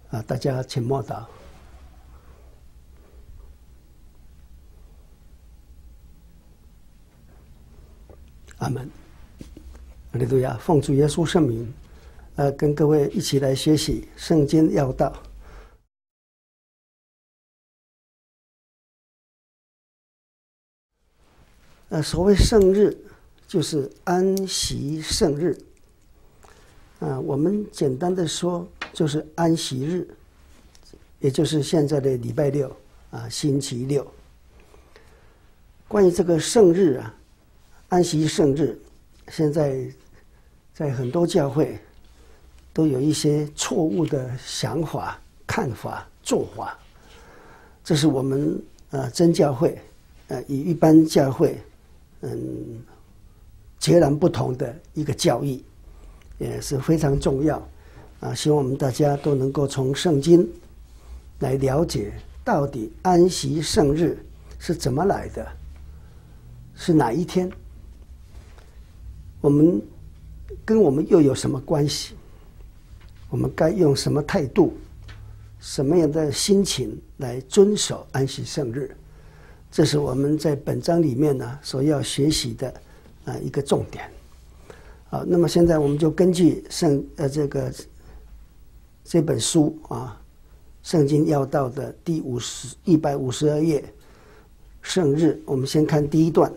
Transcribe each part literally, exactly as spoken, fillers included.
啊，大家请默祷。阿门。哈利路亚！奉主耶稣圣名，呃，跟各位一起来学习圣经要道。呃，所谓圣日，就是安息圣日。啊、呃，我们简单的说，就是安息日，也就是现在的礼拜六啊，星期六。关于这个圣日啊，安息圣日，现在在很多教会都有一些错误的想法、看法、做法，这是我们呃真教会呃与一般教会嗯截然不同的一个教义，也是非常重要啊！希望我们大家都能够从圣经来了解到底安息圣日是怎么来的，是哪一天，我们跟我们又有什么关系？我们该用什么态度、什么样的心情来遵守安息圣日？这是我们在本章里面呢所要学习的啊一个重点。好，那么现在我们就根据圣呃这个这本书啊，《圣经要道》的第五十一百五十二页，圣日，我们先看第一段。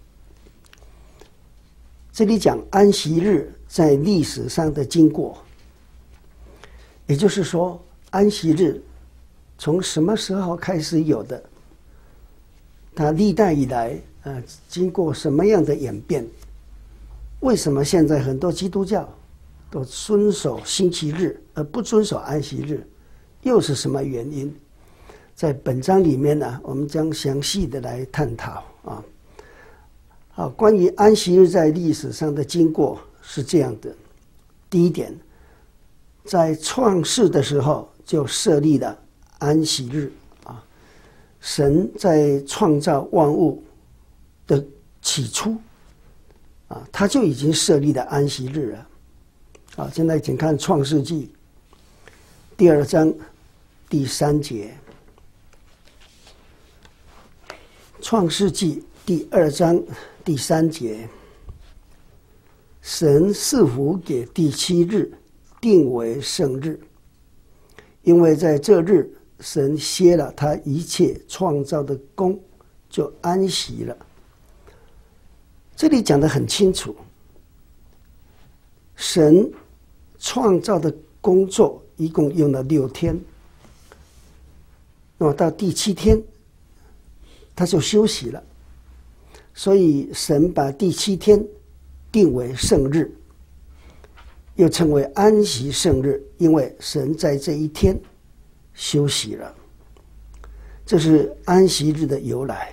这里讲安息日在历史上的经过，也就是说，安息日从什么时候开始有的？它历代以来，呃，经过什么样的演变？为什么现在很多基督教都遵守星期日而不遵守安息日？又是什么原因？在本章里面呢，我们将详细的来探讨啊。好，关于安息日在历史上的经过是这样的：第一点，在创世的时候就设立了安息日啊。神在创造万物的起初啊，他就已经设立了安息日了。好，现在请看创世纪第二章第三节。创世纪第二章第三节，神赐福给第七日，定为圣日，因为在这日，神歇了他一切创造的功，就安息了。这里讲得很清楚，神创造的工作一共用了六天，那么到第七天他就休息了，所以神把第七天定为圣日，又称为安息圣日，因为神在这一天休息了。这是安息日的由来。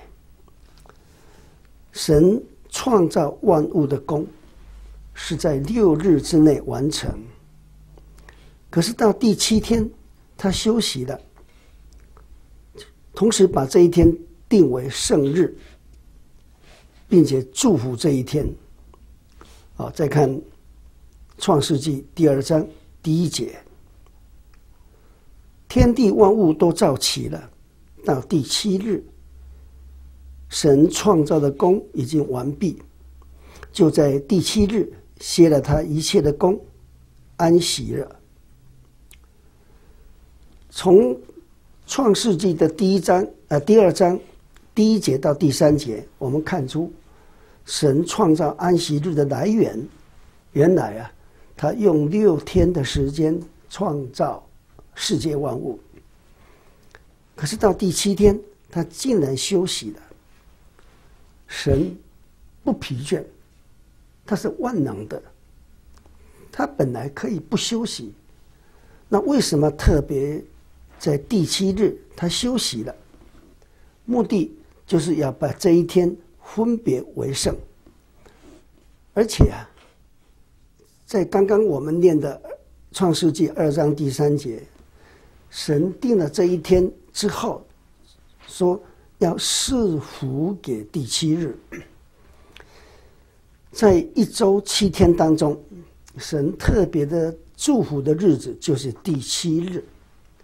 神创造万物的功是在六日之内完成，可是到第七天他休息了，同时把这一天定为圣日，并且祝福这一天。好，再看创世纪第二章第一节，天地万物都造齐了，到第七日，神创造的功已经完毕，就在第七日歇了他一切的功，安息了。从创世纪的第一章呃第二章第一节到第三节，我们看出神创造安息日的来源。原来啊，他用六天的时间创造世界万物，可是到第七天他竟然休息了。神不疲倦，他是万能的，他本来可以不休息，那为什么特别在第七日他休息了？目的就是要把这一天分别为圣。而且啊，在刚刚我们念的创世纪二章第三节，神定了这一天之后，说要赐福给第七日。在一周七天当中，神特别的祝福的日子就是第七日。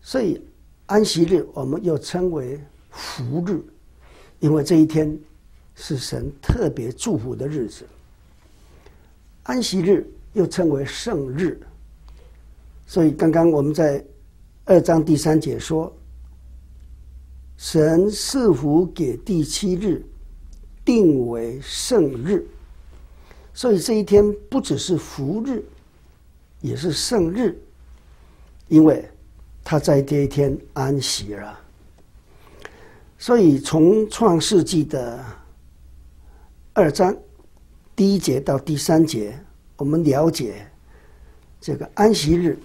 所以安息日我们又称为福日，因为这一天是神特别祝福的日子。安息日又称为圣日，所以刚刚我们在二章第三节说，神赐福给第七日，定为圣日。所以这一天不只是福日，也是圣日，因为他在这一天安息了。所以从创世纪的二章第一节到第三节，我们了解这个安息日，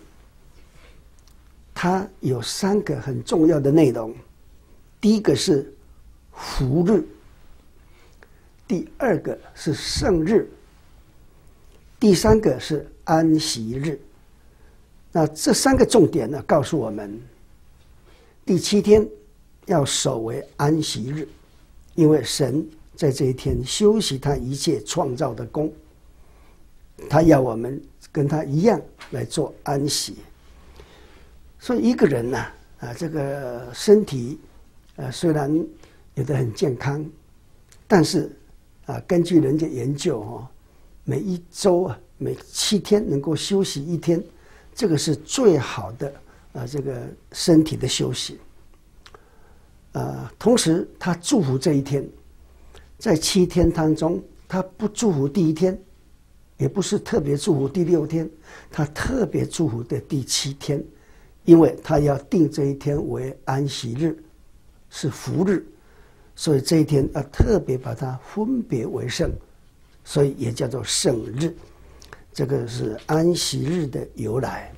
它有三个很重要的内容。第一个是福日，第二个是圣日，第三个是安息日。那这三个重点呢，告诉我们第七天要守为安息日，因为神在这一天休息他一切创造的功，他要我们跟他一样来做安息。所以一个人呢、啊，啊，这个身体呃虽然有的很健康，但是啊，根据人家研究哦，每一周啊，每七天能够休息一天，这个是最好的啊，这个身体的休息。呃，同时他祝福这一天，在七天当中，他不祝福第一天，也不是特别祝福第六天，他特别祝福的第七天，因为他要定这一天为安息日，是福日，所以这一天要特别把它分别为圣，所以也叫做圣日。这个是安息日的由来。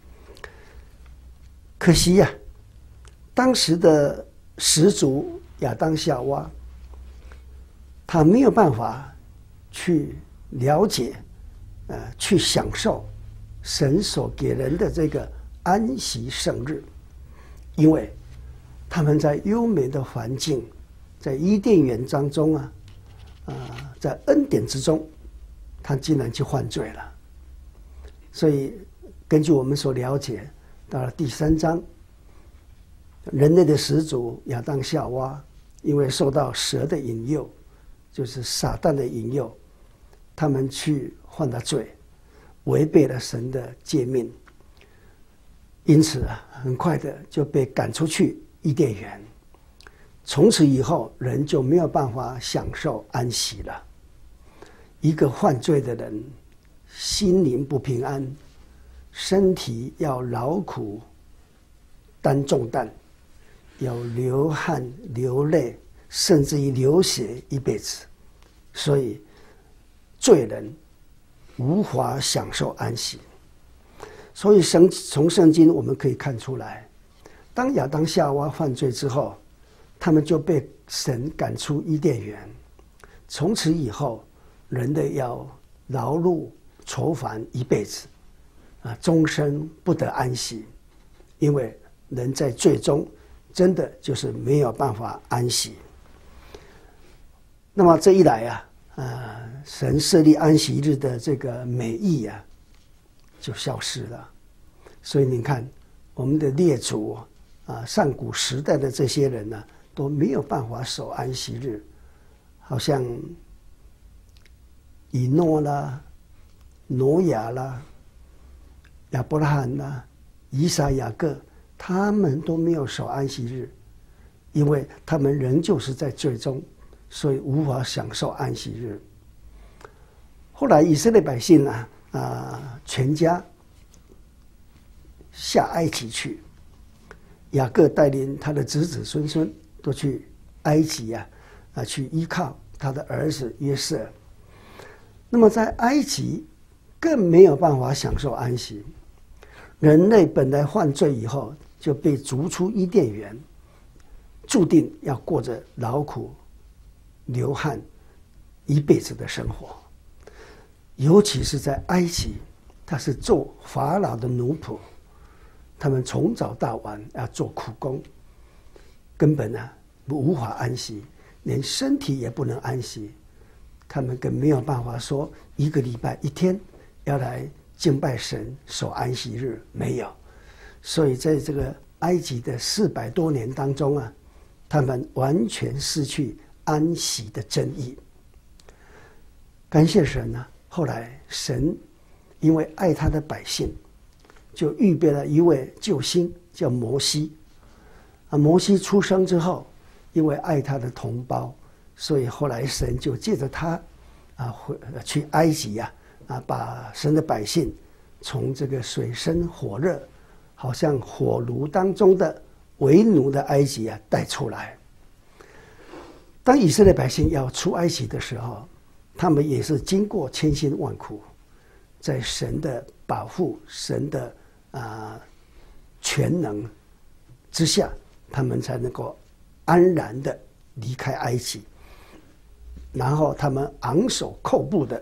可惜呀、啊，当时的始祖亚当夏娃，他没有办法去了解，呃，去享受神所给人的这个安息圣日，因为他们在优美的环境，在伊甸园当中啊，啊、呃，在恩典之中，他竟然去犯罪了。所以，根据我们所了解，到了第三章，人类的始祖亚当夏娃，因为受到蛇的引诱，就是撒旦的引诱，他们去犯了罪，违背了神的诫命，因此啊，很快的就被赶出去伊甸园。从此以后，人就没有办法享受安息了。一个犯罪的人，心灵不平安，身体要劳苦担重担，要流汗流泪，甚至于流血一辈子。所以罪人无法享受安息。所以从圣经我们可以看出来，当亚当夏娃犯罪之后，他们就被神赶出伊甸园。从此以后，人类要劳碌愁烦一辈子，啊，终身不得安息，因为人在罪中真的就是没有办法安息。那么这一来啊，呃，神设立安息日的这个美意啊，就消失了。所以你看，我们的列祖啊，上古时代的这些人呢、啊，都没有办法守安息日，好像以诺啦、挪亚啦、亚伯拉罕啦、以撒、雅各，他们都没有守安息日，因为他们仍旧是在罪中，所以无法享受安息日。后来以色列百姓呢、啊，啊、呃，全家下埃及去，雅各带领他的子子孙孙都去埃及啊，啊，去依靠他的儿子约瑟。那么在埃及更没有办法享受安息。人类本来犯罪以后就被逐出伊甸园，注定要过着劳苦流汗一辈子的生活。尤其是在埃及，他是做法老的奴仆，他们从早到晚要做苦工，根本呢、啊、无法安息，连身体也不能安息。他们更没有办法说一个礼拜一天要来敬拜神守安息日，没有。所以在这个埃及的四百多年当中啊，他们完全失去安息的真意。感谢神啊，后来神因为爱他的百姓，就预备了一位救星，叫摩西。啊，摩西出生之后，因为爱他的同胞，所以后来神就借着他啊，回去埃及呀、啊，啊，把神的百姓从这个水深火热，好像火炉当中的为奴的埃及啊带出来。当以色列百姓要出埃及的时候，他们也是经过千辛万苦，在神的保护、神的啊全能之下，他们才能够安然的离开埃及。然后他们昂首阔步的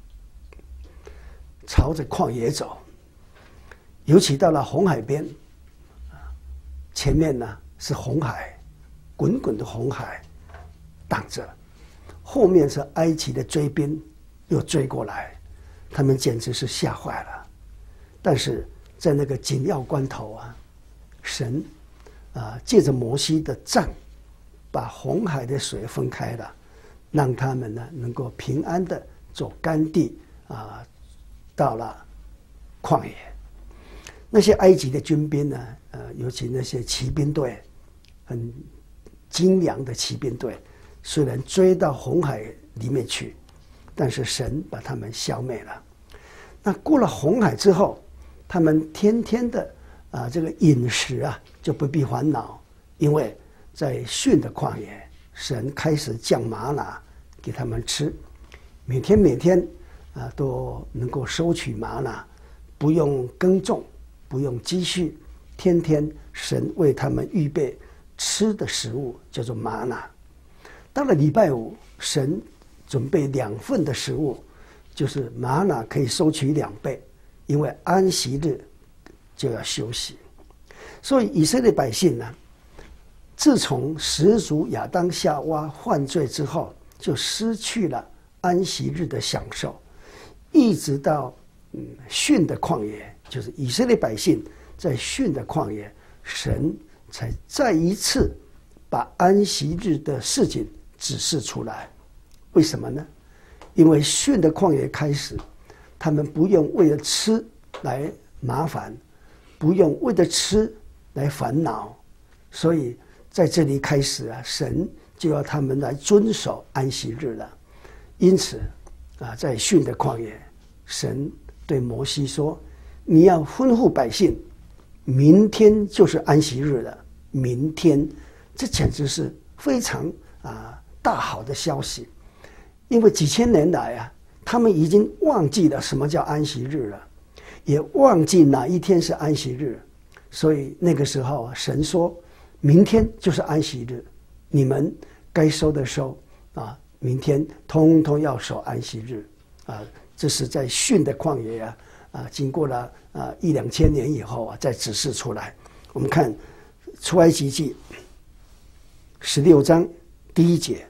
朝着旷野走，尤其到了红海边，前面呢是红海，滚滚的红海挡着，后面是埃及的追兵又追过来，他们简直是吓坏了。但是在那个紧要关头啊，神啊借着摩西的杖，把红海的水分开了，让他们呢能够平安的走干地啊，到了旷野。那些埃及的军兵呢，呃，尤其那些骑兵队，很精良的骑兵队，虽然追到红海里面去，但是神把他们消灭了。那过了红海之后，他们天天的啊这个饮食啊就不必烦恼，因为在逊的旷野，神开始降玛拿给他们吃，每天每天啊都能够收取玛拿，不用耕种，不用积蓄，天天神为他们预备吃的食物，叫做玛拿。到了礼拜五，神准备两份的食物，就是玛拿可以收取两倍，因为安息日就要休息。所以以色列百姓呢，自从始祖亚当夏娃犯罪之后，就失去了安息日的享受，一直到嗯逊的旷野，就是以色列百姓在逊的旷野，神才再一次把安息日的事情指示出来。为什么呢？因为逊的旷野开始，他们不用为了吃来麻烦，不用为了吃来烦恼，所以在这里开始啊，神就要他们来遵守安息日了。因此啊，在逊的旷野，神对摩西说：“你要吩咐百姓，明天就是安息日了。明天，这简直是非常啊大好的消息，因为几千年来啊，他们已经忘记了什么叫安息日了，也忘记哪一天是安息日。所以那个时候，神说：明天就是安息日，你们该收的收啊，明天通通要守安息日啊。这是在逊的旷野啊啊，经过了啊一两千年以后啊，再指示出来。我们看出埃及记十六章第一节。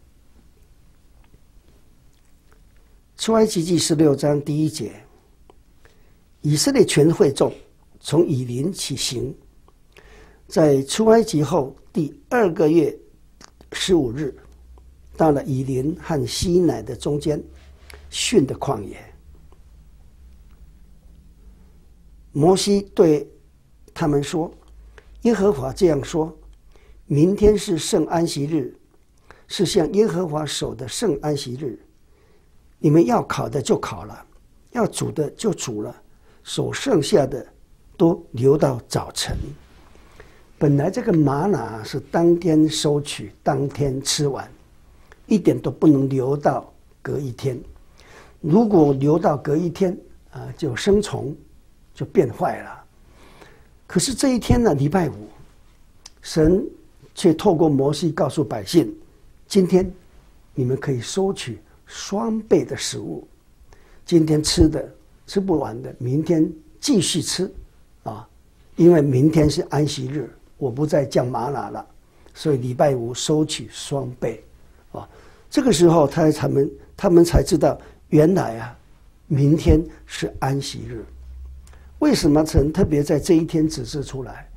出埃及记十六章第一节，以色列全会众从以琳起行，在出埃及后第二个月十五日，到了以琳和西乃的中间，逊的旷野。摩西对他们说：耶和华这样说，明天是圣安息日，是向耶和华守的圣安息日。你们要烤的就烤了，要煮的就煮了，所剩下的都留到早晨。本来这个玛拿是当天收取，当天吃完，一点都不能留到隔一天。如果留到隔一天啊，就生虫，就变坏了。可是这一天呢，礼拜五，神却透过摩西告诉百姓：今天你们可以收取双倍的食物，今天吃的吃不完的，明天继续吃啊！因为明天是安息日，我不再降玛拿了，所以礼拜五收取双倍啊！这个时候，他他们他们才知道，原来啊，明天是安息日。为什么神特别在这一天指示出来？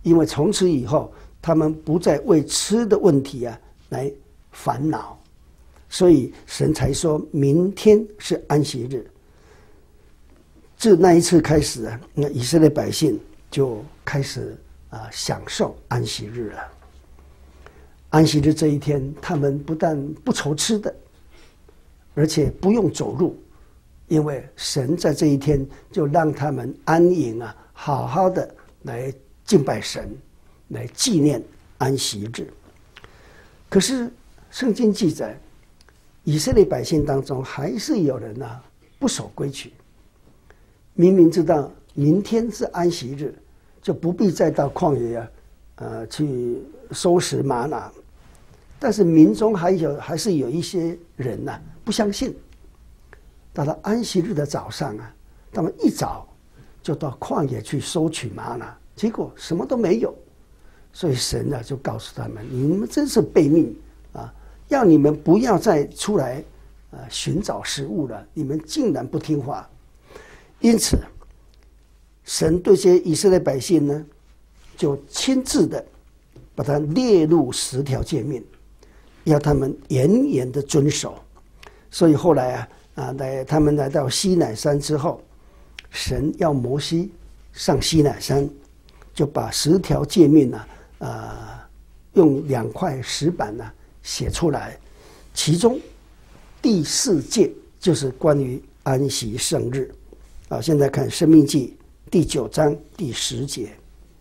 因为从此以后，他们不再为吃的问题啊来烦恼，所以神才说明天是安息日。自那一次开始啊，那以色列百姓就开始啊享受安息日了。安息日这一天，他们不但不愁吃的，而且不用走路，因为神在这一天就让他们安营啊，好好的来敬拜神，来纪念安息日。可是圣经记载，以色列百姓当中还是有人啊不守规矩。明明知道明天是安息日，就不必再到旷野啊，呃，去收拾玛拿。但是民中还有还是有一些人呐、啊、不相信。到了安息日的早上啊，他们一早就到旷野去收取玛拿，结果什么都没有。所以神啊就告诉他们：你们真是悖逆啊！要你们不要再出来啊寻找食物了，你们竟然不听话。因此，神对这些以色列百姓呢，就亲自的把它列入十条诫命，要他们严严的遵守。所以后来啊啊，来他们来到西乃山之后，神要摩西上西乃山，就把十条诫命呢、啊，啊，用两块石板呢、啊、写出来，其中第四诫就是关于安息圣日。啊，现在看《申命记》第九章第十节。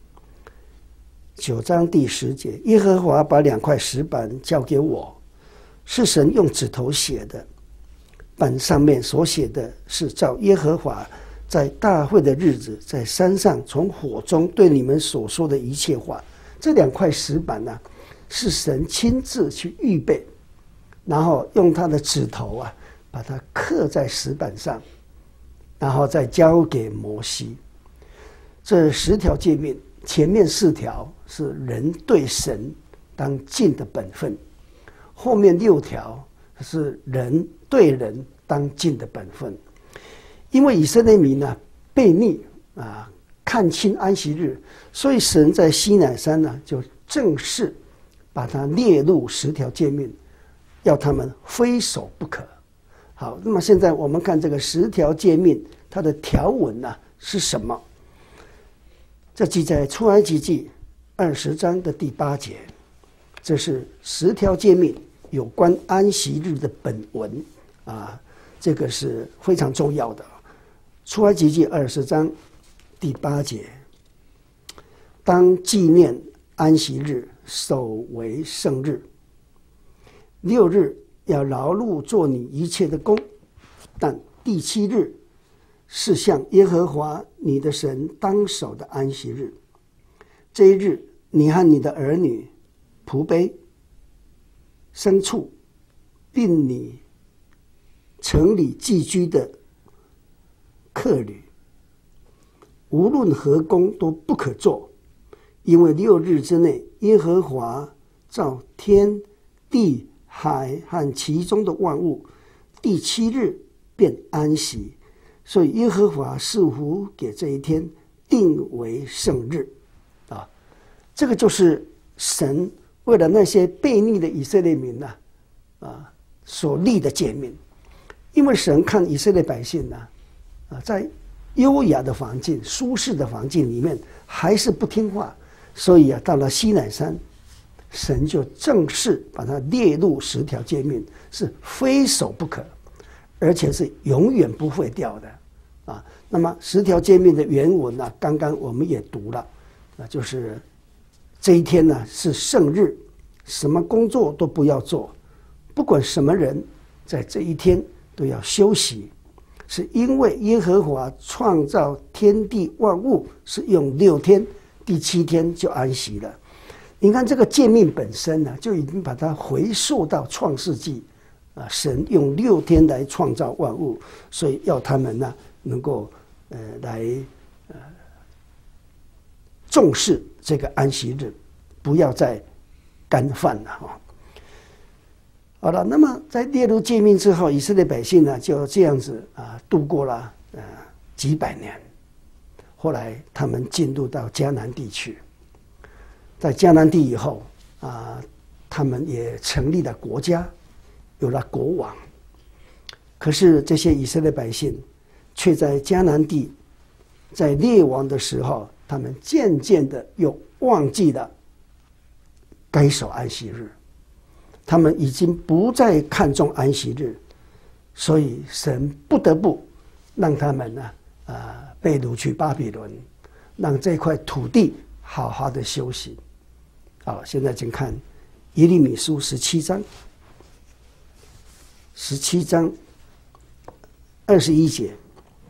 九章第十节，耶和华把两块石板交给我，是神用指头写的。板上面所写的是照耶和华在大会的日子，在山上从火中对你们所说的一切话。这两块石板呢、啊，是神亲自去预备，然后用他的指头啊，把它刻在石板上。然后再交给摩西。这十条诫命，前面四条是人对神当尽的本分，后面六条是人对人当尽的本分。因为以色列民呢悖逆啊，看清安息日，所以神在西乃山呢就正式把它列入十条诫命，要他们非守不可。好，那么现在我们看这个十条诫命，它的条文呢、啊、是什么？这记在出埃及记二十章的第八节，这是十条诫命有关安息日的本文啊，这个是非常重要的。出埃及记二十章第八节，当纪念安息日，守为圣日，六日要劳碌做你一切的工，但第七日是向耶和华你的神当守的安息日。这一日，你和你的儿女、仆婢、牲畜，并你城里寄居的客旅，无论何工都不可做，因为六日之内，耶和华造天地海和其中的万物，第七日便安息，所以耶和华似乎给这一天定为圣日啊。这个就是神为了那些悖逆的以色列民呐 啊, 啊所立的诫命。因为神看以色列百姓呢 啊, 啊，在优雅的环境、舒适的环境里面还是不听话，所以啊，到了西乃山，神就正式把它列入十条诫命，是非守不可，而且是永远不会掉的啊。那么十条诫命的原文呢、啊，刚刚我们也读了，啊，就是这一天呢是圣日，什么工作都不要做，不管什么人，在这一天都要休息，是因为耶和华创造天地万物是用六天，第七天就安息了。你看这个诫命本身呢、啊，就已经把它回溯到创世纪啊，神用六天来创造万物，所以要他们呢能够呃来呃重视这个安息日，不要再干犯了哈。好了，那么在列入诫命之后，以色列百姓呢就这样子啊度过了呃几百年，后来他们进入到迦南地区。 在迦南地以后啊，他们也成立了国家，有了国王。可是这些以色列百姓却在迦南地在列王的时候，他们渐渐的又忘记了该守安息日，他们已经不再看重安息日，所以神不得不让他们呢，呃，被掳去巴比伦，让这块土地好好的休息。好，现在请看耶利米书十七章，十七章二十一节。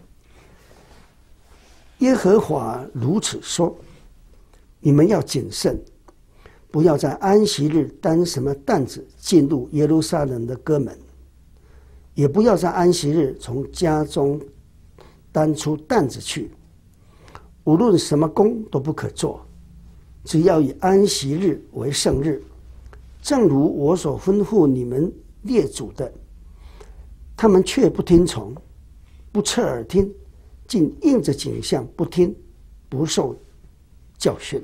耶和华如此说：你们要谨慎，不要在安息日担什么担子进入耶路撒冷的歌门，也不要在安息日从家中担出担子去。无论什么工都不可做，只要以安息日为圣日，正如我所吩咐你们列祖的。他们却不听从，不侧耳听，竟应着景象不听，不受教训。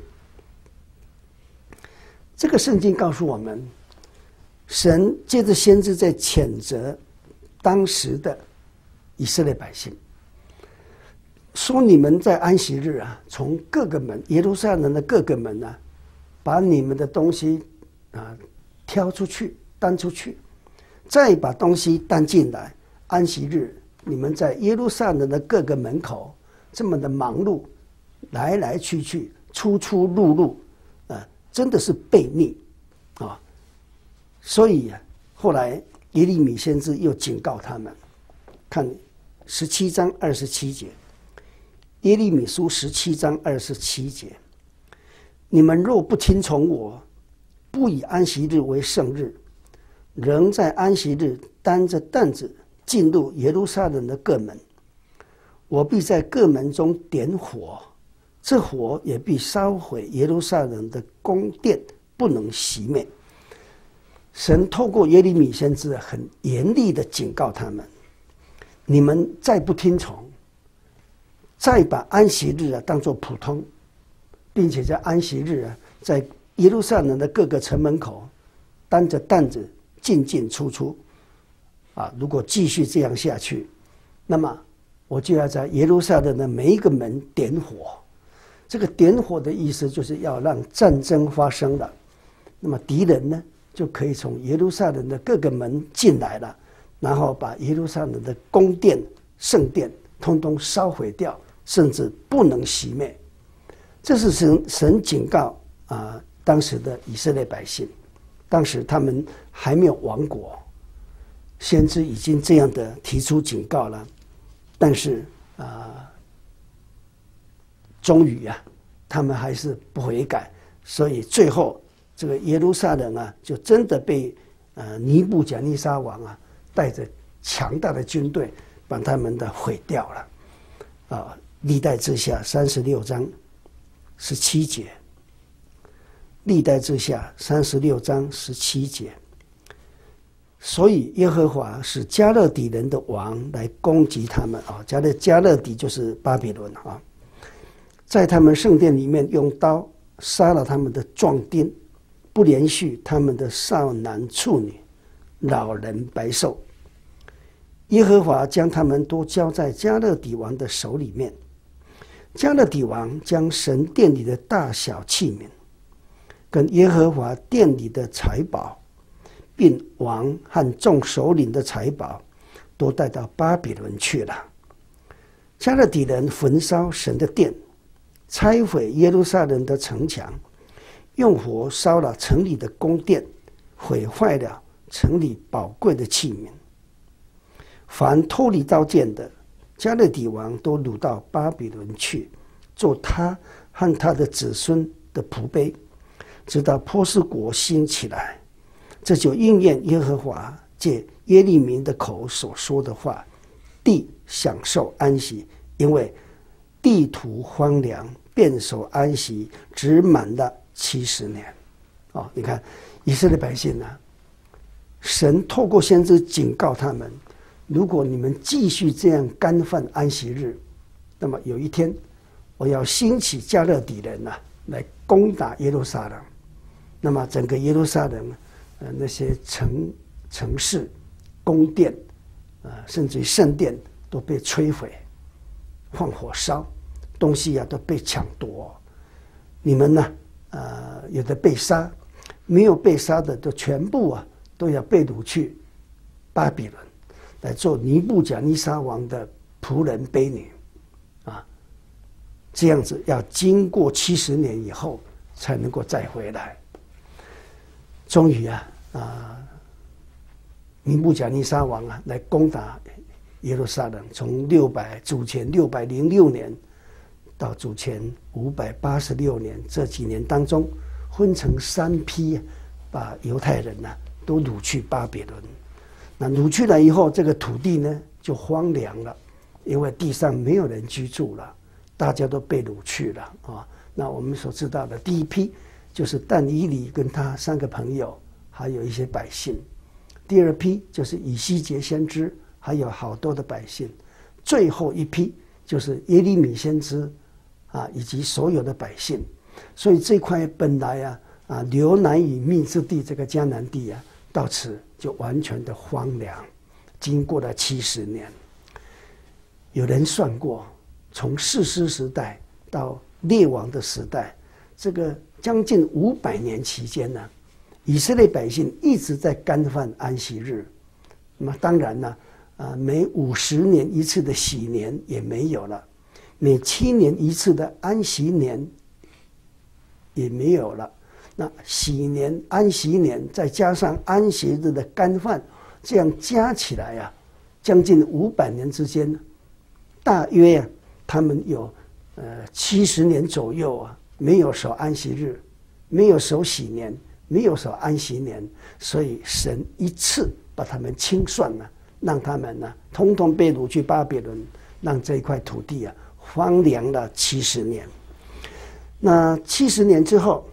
这个圣经告诉我们，神借着先知在谴责当时的以色列百姓，说你们在安息日啊，从各个门，耶路撒冷的各个门啊，把你们的东西啊挑出去，担出去，再把东西担进来。安息日，你们在耶路撒冷的各个门口这么的忙碌，来来去去，出出入入，啊，真的是悖逆啊！所以啊，后来耶利米先知又警告他们，看十七章二十七节，耶利米书十七章二十七节：你们若不听从我，不以安息日为圣日，仍在安息日担着担子进入耶路撒冷的各门，我必在各门中点火，这火也必烧毁耶路撒冷的宫殿，不能熄灭。神透过耶利米先知很严厉的警告他们：你们再不听从，再把安息日啊当作普通，并且在安息日啊，在耶路撒冷的各个城门口担着担子进进出出啊！如果继续这样下去，那么我就要在耶路撒冷的每一个门点火。这个点火的意思就是要让战争发生了，那么敌人呢就可以从耶路撒冷的各个门进来了，然后把耶路撒冷的宫殿、圣殿通通烧毁掉，甚至不能熄灭。这是神神警告啊、呃，当时的以色列百姓，当时他们还没有亡国。先知已经这样的提出警告了，但是啊、呃，终于啊，他们还是不悔改，所以最后这个耶路撒冷啊，就真的被呃尼布甲尼撒王啊带着强大的军队把他们的毁掉了。啊、呃，历代志下三十六章十七节，历代志下三十六章十七节。所以耶和华使加勒底人的王来攻击他们啊，加勒加勒底就是巴比伦啊，在他们圣殿里面用刀杀了他们的壮丁，不连续他们的少男处女、老人白兽。耶和华将他们都交在加勒底王的手里面，加勒底王将神殿里的大小器皿，跟耶和华殿里的财宝，并王和众首领的财宝都带到巴比伦去了。加勒底人焚烧神的殿，拆毁耶路撒冷的城墙，用火烧了城里的宫殿，毁坏了城里宝贵的器皿。凡脱离刀剑的，加勒底王都掳到巴比伦去，做他和他的子孙的仆婢，直到波斯国兴起来。这就应验耶和华借耶利米的口所说的话：地享受安息，因为地土荒凉，便守安息，只满了七十年。哦，你看以色列百姓啊，神透过先知警告他们：如果你们继续这样干犯安息日，那么有一天我要兴起加勒底人啊，来攻打耶路撒冷。那么整个耶路撒冷，呃，那些城城市、宫殿，呃，甚至于圣殿都被摧毁，放火烧，东西啊都被抢夺。你们呢，呃，有的被杀，没有被杀的都全部啊都要被掳去巴比伦，来做尼布甲尼撒王的仆人婢女，啊，这样子要经过七十年以后才能够再回来。终于啊啊，尼布甲尼撒王啊来攻打耶路撒冷，从六百主前六百零六年到主前五百八十六年这几年当中，分成三批，把犹太人呢、啊、都掳去巴比伦。那掳去了以后，这个土地呢就荒凉了，因为地上没有人居住了，大家都被掳去了啊。那我们所知道的第一批就是但以理跟他三个朋友，还有一些百姓；第二批就是以西结先知，还有好多的百姓；最后一批就是耶利米先知啊，以及所有的百姓。所以这块本来啊啊流奶与蜜之地，这个迦南地啊，到此就完全的荒凉。经过了七十年，有人算过，从士师时代到列王的时代，这个将近五百年期间呢，以色列百姓一直在干犯安息日。那么当然呢，啊，每五十年一次的喜年也没有了，每七年一次的安息年也没有了。那喜年、安息年，再加上安息日的干犯，这样加起来啊，将近五百年之间，大约啊，他们有呃七十年左右啊，没有守安息日，没有守喜年，没有守安息年，所以神一次把他们清算了，让他们呢，通通被掳去巴比伦，让这一块土地啊荒凉了七十年。那七十年之后，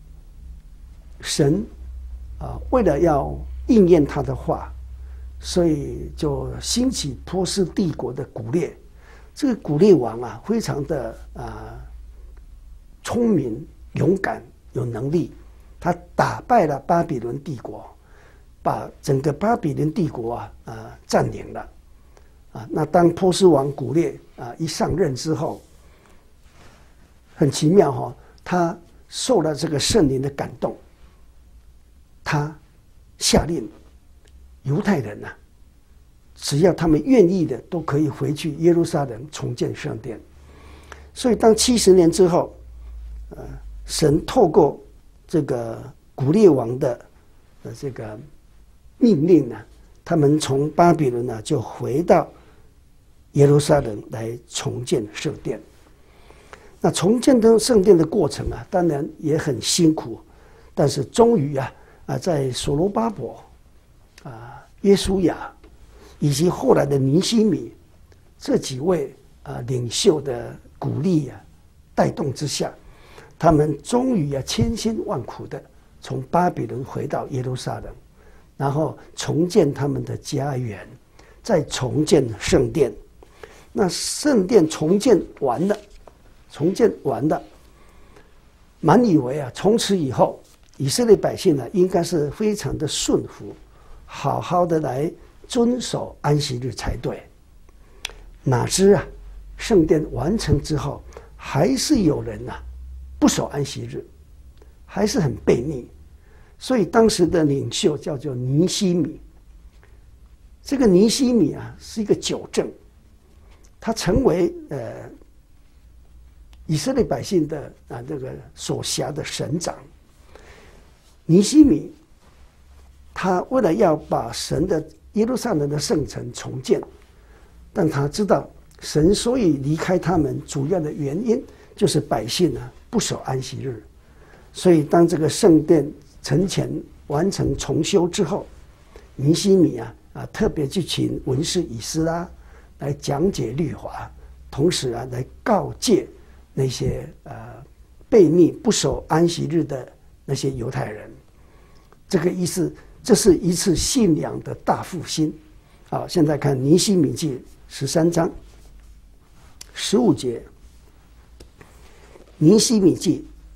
神啊，为了要应验他的话，所以就兴起波斯帝国的古列。这个古列王啊，非常的啊聪明、勇敢、有能力，他打败了巴比伦帝国，把整个巴比伦帝国啊啊占领了。啊，那当波斯王古列啊一上任之后，很奇妙哈、哦，他受了这个圣灵的感动，他下令犹太人呐、啊，只要他们愿意的，都可以回去耶路撒冷重建圣殿。所以当七十年之后，呃，神透过这个古列王的呃这个命令呢、啊，他们从巴比伦呢、啊、就回到耶路撒冷来重建圣殿。那重建的圣殿的过程啊，当然也很辛苦，但是终于啊啊，在所罗巴伯啊、约书亚以及后来的尼希米这几位啊领袖的鼓励啊带动之下，他们终于啊千辛万苦的从巴比伦回到耶路撒冷，然后重建他们的家园，再重建圣殿。那圣殿重建完了。重建完了，满以为啊，从此以后，以色列百姓呢，应该是非常的顺服，好好的来遵守安息日才对。哪知啊，圣殿完成之后，还是有人呐、啊、不守安息日，还是很悖逆。所以当时的领袖叫做尼希米。这个尼希米啊，是一个纠正，他成为呃。以色列百姓的啊，这个所辖的省长尼希米，他为了要把神的耶路撒冷的圣城重建，但他知道神所以离开他们主要的原因就是百姓啊不守安息日，所以当这个圣殿城墙完成重修之后，尼希米啊啊特别去请文士以斯拉来讲解律法，同时啊来告诫那些呃悖逆不守安息日的那些犹太人。这个意思，这是一次信仰的大复兴。好，现在看尼希米记十三章十五节。尼希米记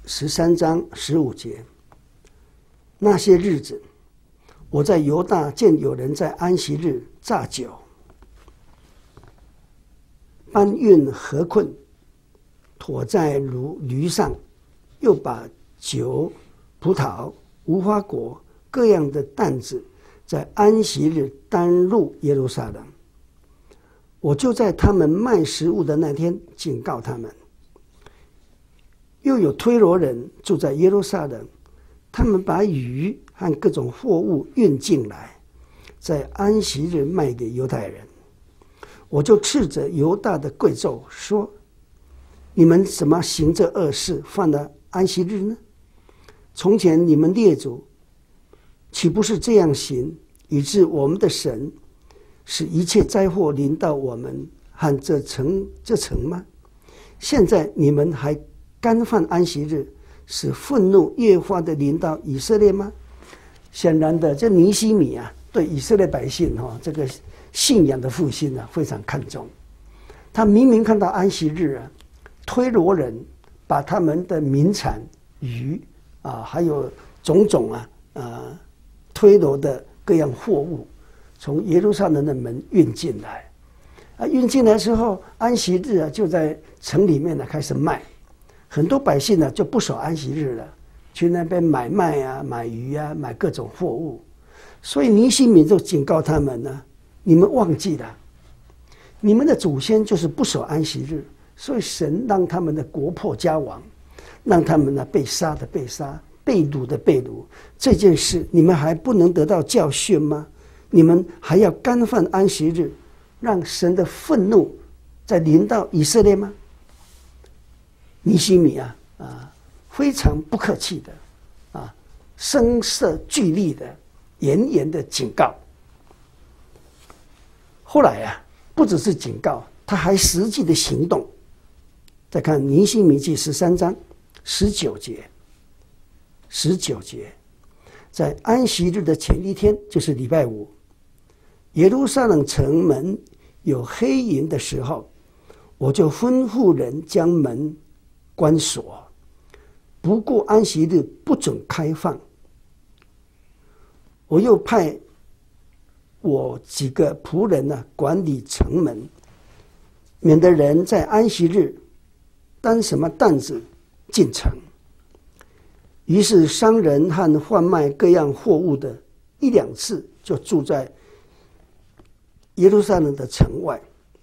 十三章十五节，那些日子，我在犹大见有人在安息日榨酒，搬运河困，驮在如驴上，又把酒、葡萄、无花果各样的担子，在安息日担入耶路撒冷。我就在他们卖食物的那天警告他们。又有推罗人住在耶路撒冷，他们把鱼和各种货物运进来，在安息日卖给犹太人。我就斥责犹大的贵胄说：你们怎么行这恶事，犯了安息日呢？从前你们列祖岂不是这样行，以致我们的神使一切灾祸临到我们和这城这城吗？现在你们还干犯安息日，使愤怒越发的临到以色列吗？显然的，这尼希米啊，对以色列百姓哈、哦、这个信仰的复兴啊非常看重。他明明看到安息日啊，推罗人把他们的名产鱼啊，还有种种啊啊推罗的各样货物，从耶路撒冷的门运进来。啊，运进来之后，安息日啊就在城里面呢开始卖。很多百姓呢就不守安息日了，去那边买卖啊、买鱼啊、买各种货物。所以尼希米就警告他们呢：你们忘记了，你们的祖先就是不守安息日，所以神让他们的国破家亡，让他们呢被杀的被杀，被掳的被掳。这件事你们还不能得到教训吗？你们还要干犯安息日，让神的愤怒再临到以色列吗？尼希米啊啊，非常不客气的啊，声色俱厉的严严的警告。后来啊，不只是警告，他还实际的行动。再看尼希米记十三章十九节，十九节，在安息日的前一天，就是礼拜五，耶路撒冷城门有黑营的时候，我就吩咐人将门关锁，不过安息日不准开放。我又派我几个仆人呢、啊、管理城门，免得人在安息日担什么担子进城。于是商人和贩卖各样货物的一两次就住在耶路撒冷的城外。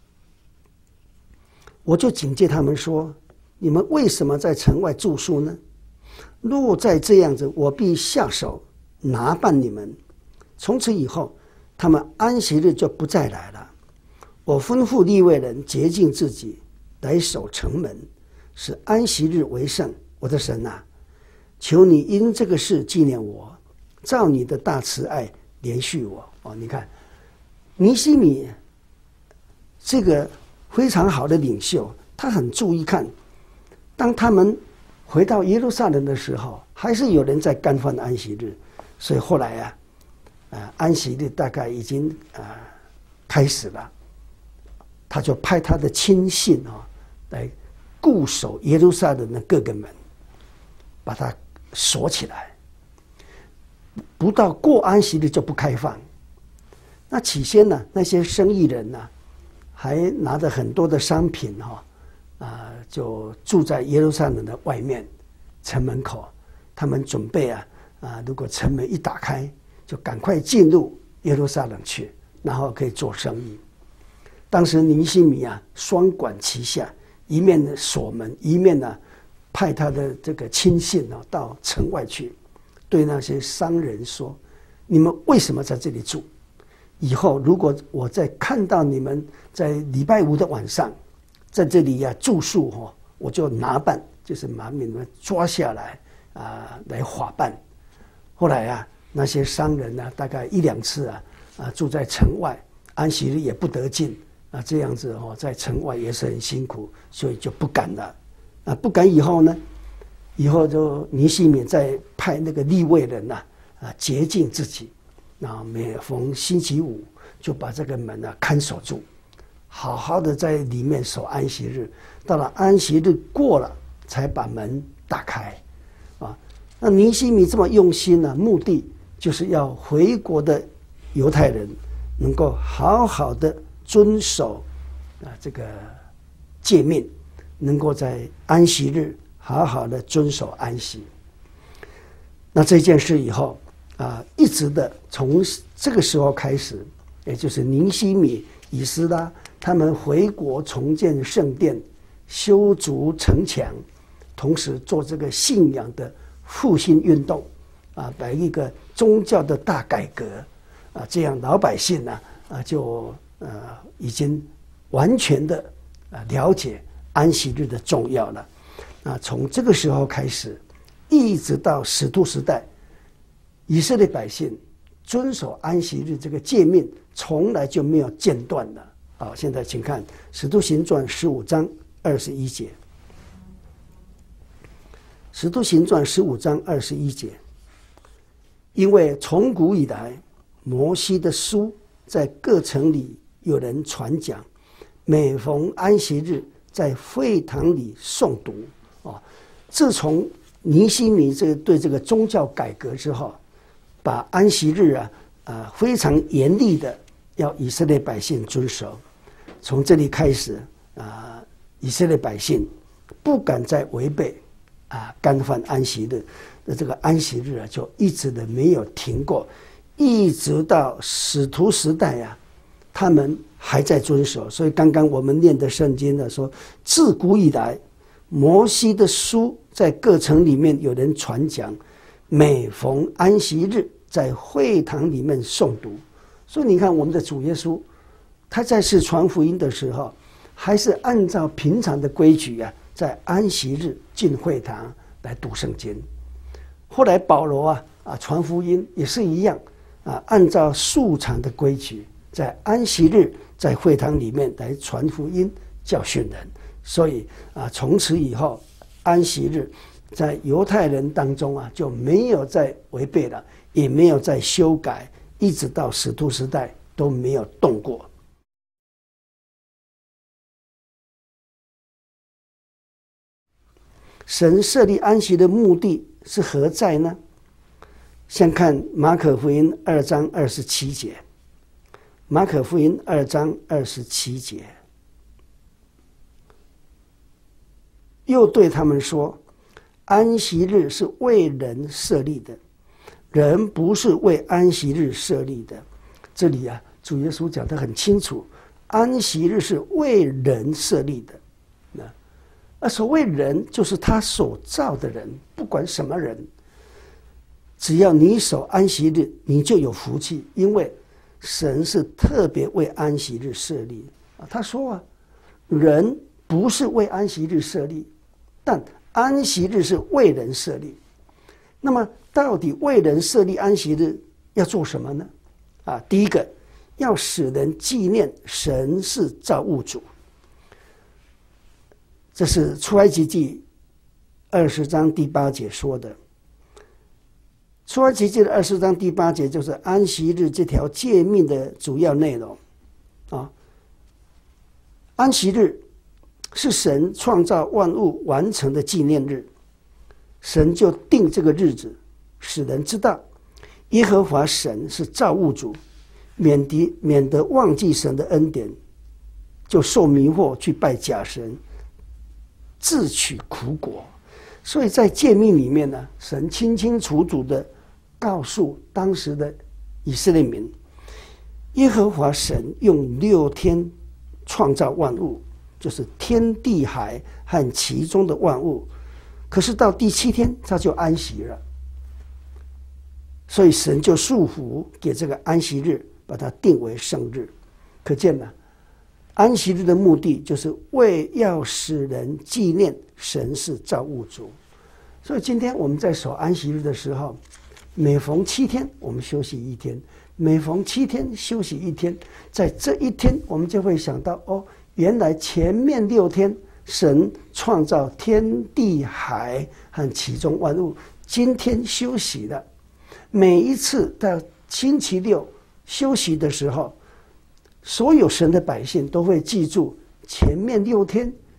我就警戒他们说：你们为什么在城外住宿呢？若再这样子，我必下手拿办你们。从此以后，他们安息日就不再来了。我吩咐利未人洁净自己，来守城门，使安息日为圣。我的神啊，求你因这个事纪念我，照你的大慈爱怜恤我。哦，你看，尼希米这个非常好的领袖，他很注意看，当他们回到耶路撒冷的时候，还是有人在干犯安息日。所以后来啊，呃，安息日大概已经呃开始了，他就派他的亲信啊、哦、来固守耶路撒冷的各个门，把它锁起来，不到过安息日就不开放。那起先呢，那些生意人呢、啊，还拿着很多的商品哈、哦，啊、呃，就住在耶路撒冷的外面城门口，他们准备啊啊、呃，如果城门一打开，就赶快进入耶路撒冷去，然后可以做生意。当时尼希米啊，双管齐下，一面呢锁门，一面呢派他的这个亲信啊到城外去，对那些商人说：你们为什么在这里住？以后如果我再看到你们在礼拜五的晚上在这里呀、啊、住宿哈，我就拿办，就是把你们抓下来啊、呃、来法办。后来啊，那些商人呢、啊，大概一两次啊啊住在城外，安息日也不得进啊，这样子哦，在城外也是很辛苦，所以就不敢了啊。不敢以后呢，以后就尼希米再派那个利未人呐啊洁净自己，那每逢星期五就把这个门啊看守住，好好的在里面守安息日。到了安息日过了，才把门打开啊。那尼希米这么用心呢、啊，目的就是要回国的犹太人能够好好的遵守啊这个诫命，能够在安息日好好的遵守安息。那这件事以后啊，一直的从这个时候开始，也就是尼希米、以斯拉他们回国重建圣殿、修筑城墙，同时做这个信仰的复兴运动啊，来一个宗教的大改革啊，这样老百姓呢啊就呃已经完全的啊了解安息日的重要了啊。从这个时候开始，一直到使徒时代，以色列百姓遵守安息日这个诫命，从来就没有间断了。好，现在请看《使徒行传》十五章二十一节，《使徒行传》十五章二十一节，因为从古以来，摩西的书在各城里有人传讲，每逢安息日在会堂里诵读。啊，自从尼希米这个对这个宗教改革之后，把安息日啊啊非常严厉的要以色列百姓遵守。从这里开始啊，以色列百姓不敢再违背啊干犯安息日，那这个安息日啊就一直的没有停过，一直到使徒时代啊，他们还在遵守。所以刚刚我们念的圣经呢说，自古以来，摩西的书在各城里面有人传讲，每逢安息日在会堂里面诵读。所以你看我们的主耶稣，他在世传福音的时候，还是按照平常的规矩啊，在安息日进会堂来读圣经。后来保罗啊啊传福音也是一样啊，按照素常的规矩，在安息日在会堂里面来传福音、教训人。所以啊，从此以后，安息日在犹太人当中啊就没有再违背了，也没有再修改，一直到使徒时代都没有动过。神设立安息的目的是何在呢？先看马可福音二章二十七节。马可福音二章二十七节，又对他们说：安息日是为人设立的，人不是为安息日设立的。这里啊，主耶稣讲得很清楚，安息日是为人设立的。而所谓人，就是他所造的人，不管什么人，只要你守安息日，你就有福气，因为神是特别为安息日设立。他说啊，人不是为安息日设立，但安息日是为人设立。那么到底为人设立安息日要做什么呢？啊，第一个，要使人纪念神是造物主。这是出埃及记二十章第八节说的。出埃及记的二十章第八节就是安息日这条诫命的主要内容啊。安息日是神创造万物完成的纪念日，神就定这个日子，使人知道耶和华神是造物主，免得免得忘记神的恩典，就受迷惑去拜假神，自取苦果。所以在诫命里面呢，神清清楚楚的告诉当时的以色列民，耶和华神用六天创造万物，就是天地海和其中的万物，可是到第七天他就安息了，所以神就束缚给这个安息日，把它定为圣日。可见呢，安息日的目的就是为要使人纪念神是造物主。所以今天我们在守安息日的时候，每逢七天我们休息一天，每逢七天休息一天，在这一天我们就会想到，哦，原来前面六天神创造天地海和其中万物，今天休息了。每一次到星期六休息的时候，所有神的百姓都会记住前面六天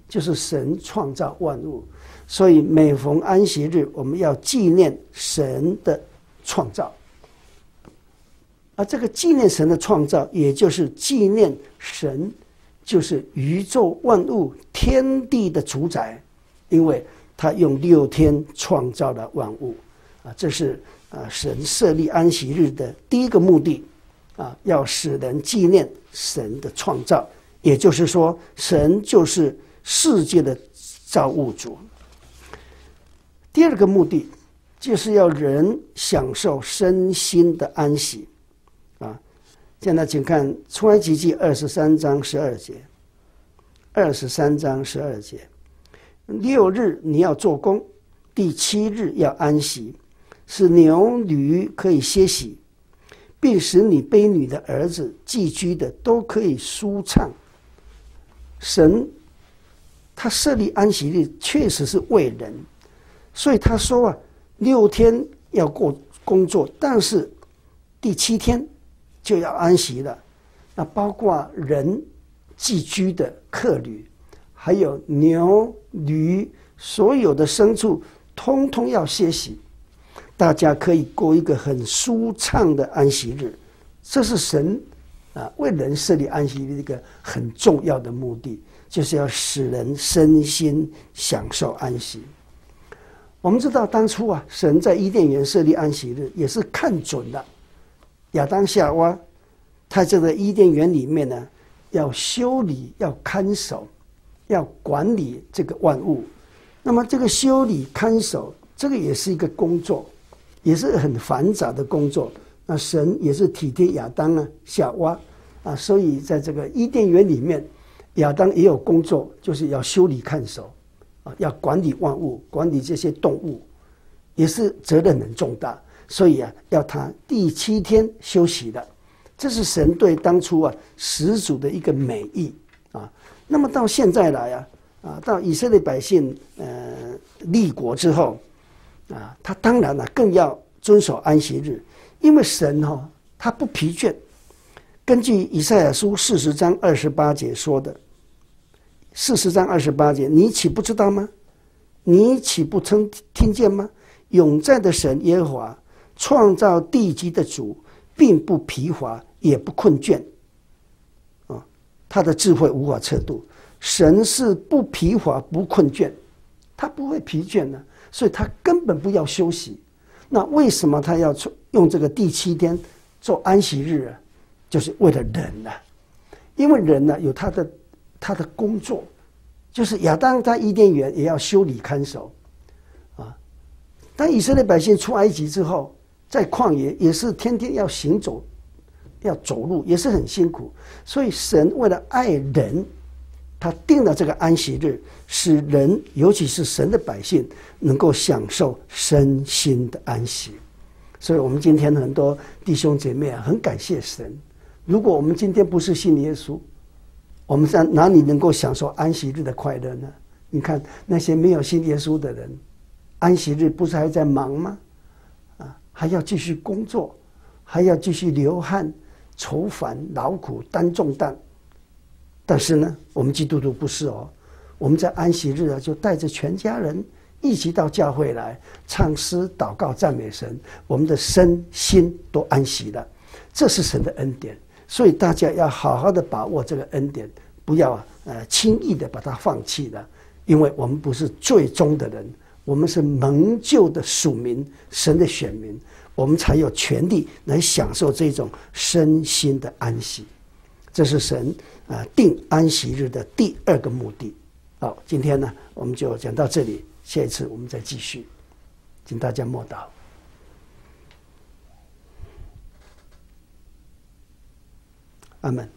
就是神创造万物，所以每逢安息日，我们要纪念神的创造。而这个纪念神的创造，也就是纪念神就是宇宙万物天地的主宰，因为他用六天创造了万物啊，这是啊神设立安息日的第一个目的啊，要使人纪念神的创造，也就是说，神就是世界的造物主。第二个目的就是要人享受身心的安息啊。现在请看出埃及记二十三章十二节，二十三章十二节，六日你要做工，第七日要安息，使牛驴可以歇息，并使你婢女的儿子寄居的都可以舒畅。神他设立安息日确实是为人，所以他说啊，六天要过工作，但是第七天就要安息了。那包括人寄居的客旅，还有牛驴，所有的牲畜通通要歇息，大家可以过一个很舒畅的安息日。这是神啊为人设立安息日一个很重要的目的，就是要使人身心享受安息。我们知道当初啊，神在伊甸园设立安息日，也是看准了亚当夏娃他这个伊甸园里面呢，要修理、要看守、要管理这个万物。那么这个修理看守，这个也是一个工作，也是很繁杂的工作。那神也是体贴亚当啊、夏娃啊，所以在这个伊甸园里面，亚当也有工作，就是要修理看守啊，要管理万物，管理这些动物，也是责任很重大。所以啊，要他第七天休息的，这是神对当初啊始祖的一个美意啊。那么到现在来啊，啊，到以色列百姓呃立国之后啊，他当然了、啊、更要遵守安息日，因为神哈、哦、他不疲倦。根据以赛亚书四十章二十八节说的，四十章二十八节，你岂不知道吗？你岂不曾听见吗？永在的神耶和华，创造地基的主，并不疲乏，也不困倦。啊，他的智慧无法测度。神是不疲乏、不困倦，他不会疲倦的，所以他根本不要休息。那为什么他要用这个第七天做安息日啊？就是为了人啊，因为人呢、啊、有他的他的工作，就是亚当在伊甸园也要修理看守啊。当以色列百姓出埃及之后，在旷野也是天天要行走，要走路，也是很辛苦。所以神为了爱人，他定了这个安息日，使人尤其是神的百姓能够享受身心的安息。所以我们今天很多弟兄姐妹啊，很感谢神。如果我们今天不是信耶稣，我们在哪里能够享受安息日的快乐呢？你看那些没有信耶稣的人，安息日不是还在忙吗？啊，还要继续工作，还要继续流汗、愁烦、劳苦、担重担。但是呢，我们基督徒不是哦，我们在安息日啊，就带着全家人一起到教会来唱诗、祷告、赞美神，我们的身心都安息了，这是神的恩典。所以大家要好好的把握这个恩典，不要呃轻易的把它放弃了，因为我们不是最终的人，我们是蒙救的属民，神的选民，我们才有权利来享受这种身心的安息。这是神啊、呃、定安息日的第二个目的。好，今天呢我们就讲到这里，下一次我们再继续，请大家默祷。阿们。